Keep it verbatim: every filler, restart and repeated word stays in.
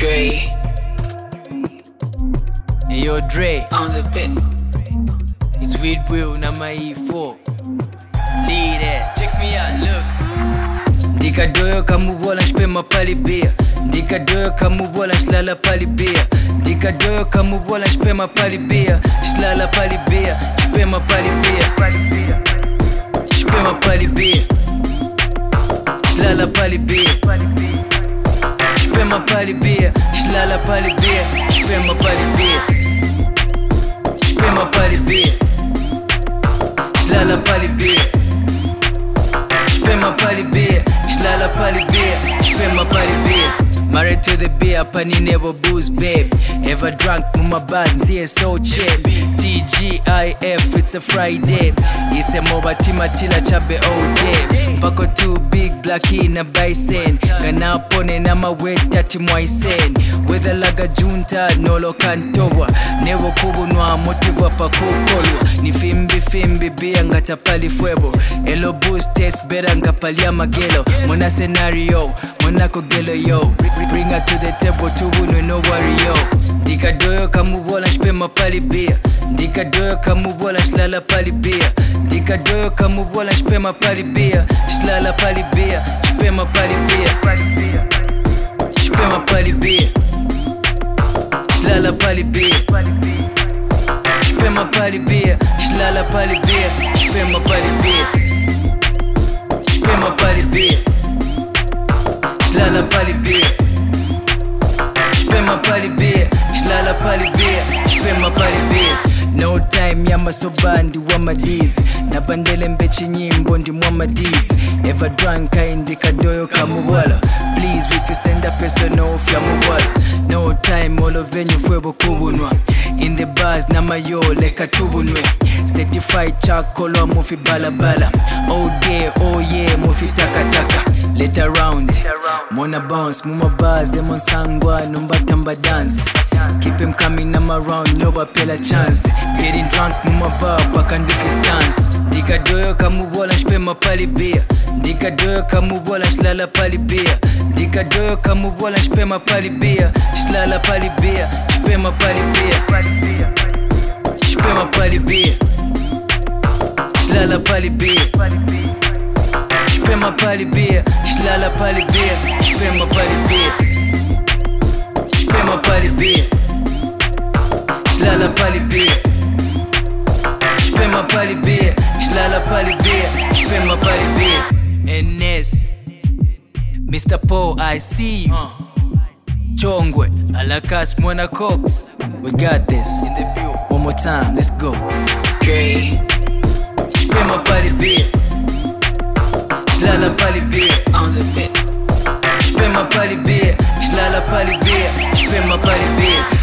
Dre. Hey, yo, Dre. On the pit. It's with Will na my E four. Lead it. Check me out, look. Ndika doyo kamubola nshpema pali bia. Ndika doyo kamubola shlala pali bia. Ndika doyo kamubola nshpema pali bia. Shlala pali bia. Shpema pali bia. Shpema pali bia. Shlala pali bia. Shpema pali bia. Shlala pali bia. Shpema pali bia. Shpema pali bia. Shlala pali bia. Shpema pali bia. Shlala pali bia. Shpema pali bia. Married to the beer, pani never booze, babe. Ever drunk, mama buzz, see it so cheap. T G I F, it's a Friday. It's a moba tima tila chabe all day. Pako too big, blacky na bison. Gana pone na maweta timwaisen. Whether laga junta, nolo kantowa. Nevo kubu nwa motivo pa kukolwa. Ni fimbi fimbi bia ngata pali fuebo. Elo boost taste better ngapalia magelo. Mona scenario, mona kogelo yo. Bring her to the table, to win, no worry, yo. Ndika doyo kamubola nshpema pali bia. Ndika doyo kamubola shlala pali bia. Ndika doyo kamubola nshpema pali bia. Shlala pali bia. Shpema pali bia. Shpema pali bia. Shlala pali bia. Shpema pali bia. Shlala pali bia. Shpema pali bia. Shpema pali bia. Shlala pali bia. Shpema pali bia, shlala pali bia, shpema pali bia. No time ya masobandi wa madiz. Na bandele mbechi nyimbo ndi mwa madiz. Ever drunk indika doyo kamuwala. Please if you send a person off ya muwala. No time all of venue fuebo kubunwa. In the bars na mayo leka tubunwe. Certified chakolo mufi bala bala. Oh day, oh yeah, mufi taka taka. Let around, mona bounce, muma bars, emon sangwa, numba tamba dance. Keep him coming, I'm around, no pela chance. Getting drunk, muma bar, pakan dufi stance. Ndika doyo kamubola nshpema pali bia. Ndika doyo kamubola shlala pali bia. Ndika doyo kamubola nshpema pali bia. Shlala pali bia, shpema pali bia. Shpema pali bia. Shlala pali bia. Shpema pali bia, shlala pali bia, shpema pali bia. Shpema pali bia. Shlala pali bia. Shpema pali bia, shlala pali bia, shpema pali bia. N S Mister Paul, I see you. Chongwe, Alakas, Mona Cox. We got this. In the view. One more time, let's go. Dre. Shpema pali bia. Shlala pali bia. On the pit. Shpema pali bia. Shlala pali bia. Shpema pali bia.